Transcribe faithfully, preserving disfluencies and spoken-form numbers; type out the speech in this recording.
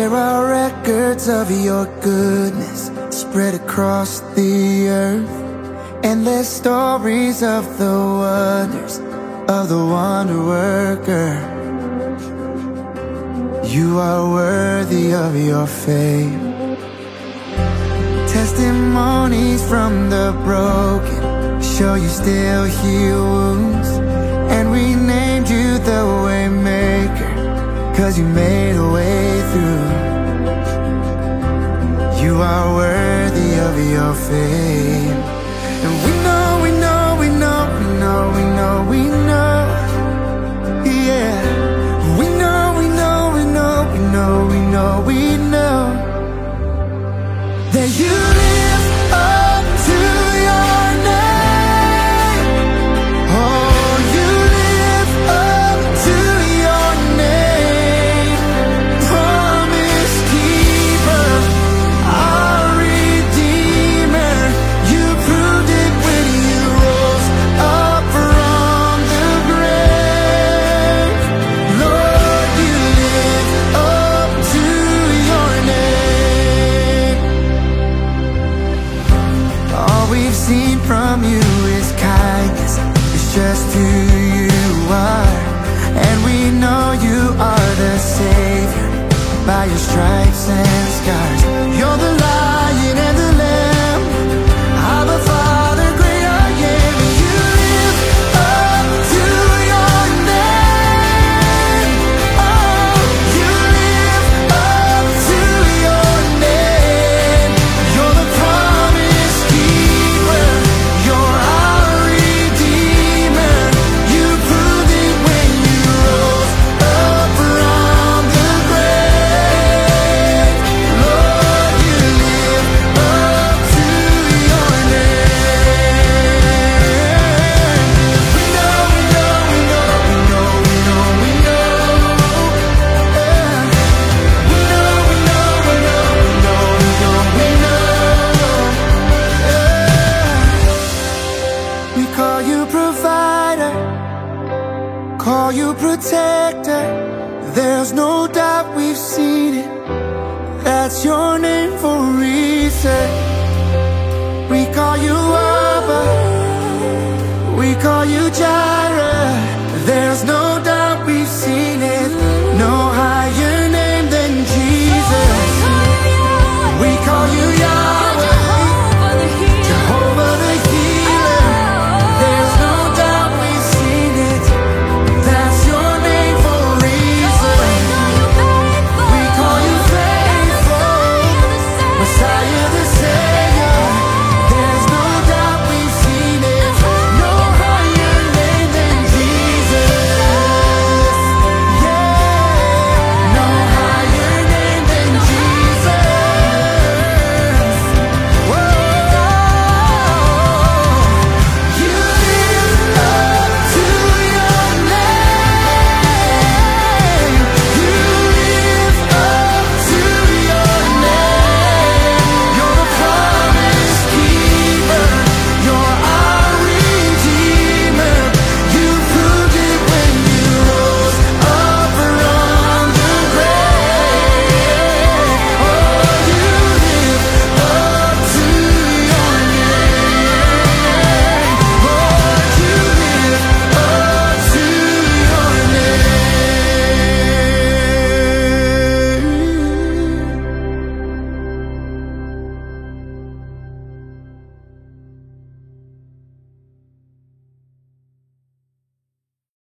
There are records of your goodness spread across the earth, endless stories of the wonders of the wonder worker. You are worthy of your fame. Testimonies from the broken show you still heal wounds, and we named you the Waymaker, 'cause you made a way through. You are worthy of your fame. And we know, we know, we know, we know, we know, we know, yeah. We know, we know, we know, we know, we know, we know that you live up to your name. Oh, you live up to your name. Promise keeper, our Redeemer. You proved it when you rose up from the grave. Lord, you live up to your name. All we've seen from you is kindness. It's just who you are. And we know you are the Savior by your stripes and scars. You're the Lion and the Lamb. Abba, Father, great I am. You live up to your name. Oh, you live up to your name. You're the promise keeper. You're our Redeemer. You proved it when you rose up from the grave. Lord, you live up to your name. We know, we know, we know, we know, we know, we know. Yeah. We know, we know, we know, we know, we know, we know. Yeah. We call you provider, call you protector. There's no doubt we've seen it. That's your name for a reason. We call you Abba, we call you Jireh. There's no doubt